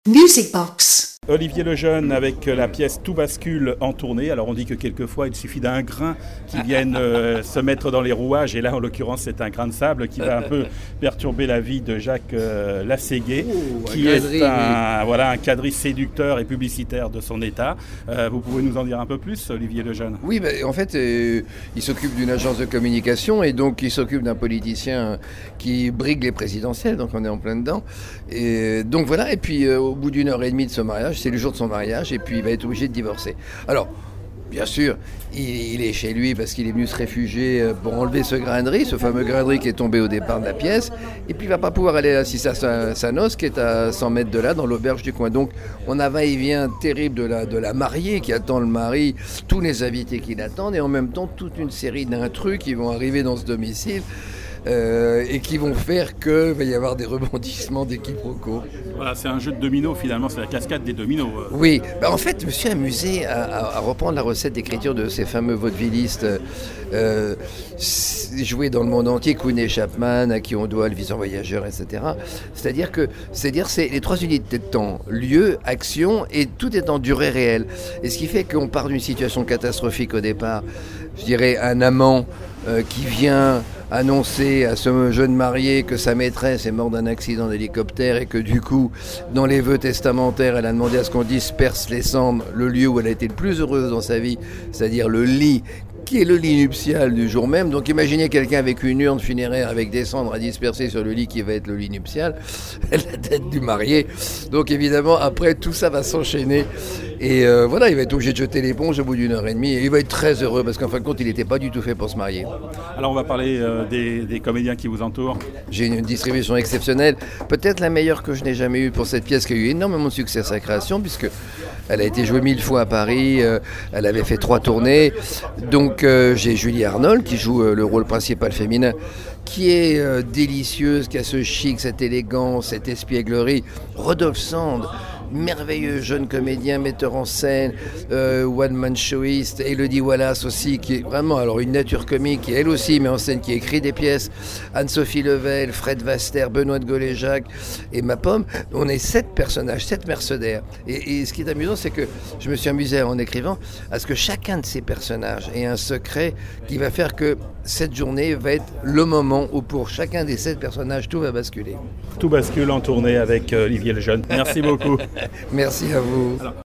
Music Box. Olivier Lejeune avec la pièce Tout bascule en tournée. Alors on dit que quelquefois il suffit d'un grain qui vienne se mettre dans les rouages, et là en l'occurrence c'est un grain de sable qui va un peu perturber la vie de Jacques Lasséguier, qui est un quadrille séducteur et publicitaire de son état. Vous pouvez nous en dire un peu plus, Olivier Lejeune? Oui, en fait il s'occupe d'une agence de communication et donc il s'occupe d'un politicien qui brigue les présidentielles, donc on est en plein dedans. Et donc voilà, et puis au bout d'une heure et demie de ce mariage, c'est le jour de son mariage, et puis il va être obligé de divorcer. Alors, bien sûr, il est chez lui parce qu'il est venu se réfugier pour enlever ce grain de riz, ce fameux grain de riz qui est tombé au départ de la pièce, et puis il ne va pas pouvoir aller assister à sa noce qui est à 100 mètres de là, dans l'auberge du coin. Donc on a va-et-vient terrible de la mariée qui attend le mari, tous les invités qui l'attendent, et en même temps toute une série d'intrus qui vont arriver dans ce domicile. Et qui vont faire qu'il va y avoir des rebondissements, des quiproquos. Voilà, c'est un jeu de dominos finalement, c'est la cascade des dominos. Oui, en fait, je me suis amusé à reprendre la recette d'écriture de ces fameux vaudevillistes joués dans le monde entier, Queen et Chapman, à qui on doit Le Viseur Voyageur, etc. C'est-à-dire c'est les trois unités de temps, lieu, action, et tout est en durée réelle. Et ce qui fait qu'on part d'une situation catastrophique au départ, je dirais un amant qui vient annoncer à ce jeune marié que sa maîtresse est morte d'un accident d'hélicoptère et que du coup, dans les vœux testamentaires, elle a demandé à ce qu'on disperse les cendres, le lieu où elle a été le plus heureuse dans sa vie, c'est-à-dire le lit, qui est le lit nuptial du jour même. Donc imaginez quelqu'un avec une urne funéraire avec des cendres à disperser sur le lit qui va être le lit nuptial, la tête du marié. Donc évidemment, après, tout ça va s'enchaîner. Et voilà, il va être obligé de jeter l'éponge au bout d'une heure et demie. Et il va être très heureux parce qu'en fin de compte, il n'était pas du tout fait pour se marier. Alors on va parler des comédiens qui vous entourent. J'ai une distribution exceptionnelle, peut-être la meilleure que je n'ai jamais eue pour cette pièce qui a eu énormément de succès à sa création, puisque elle a été jouée 1000 fois à Paris, elle avait fait 3 tournées. Donc j'ai Julie Arnold qui joue le rôle principal féminin, qui est délicieuse, qui a ce chic, cette élégance, cette espièglerie. Rodolphe Sand, merveilleux jeune comédien, metteur en scène, one-man showiste. Elodie Wallace aussi, qui est vraiment une nature comique, qui elle aussi met en scène, qui écrit des pièces. Anne-Sophie Level, Fred Vaster, Benoît de Gaulle-Jacques et ma pomme. On est 7 personnages, 7 mercenaires. Et ce qui est amusant, c'est que je me suis amusé en écrivant à ce que chacun de ces personnages ait un secret qui va faire que cette journée va être le moment où pour chacun des 7 personnages, tout va basculer. Tout bascule en tournée avec Olivier Lejeune. Merci beaucoup. Merci à vous.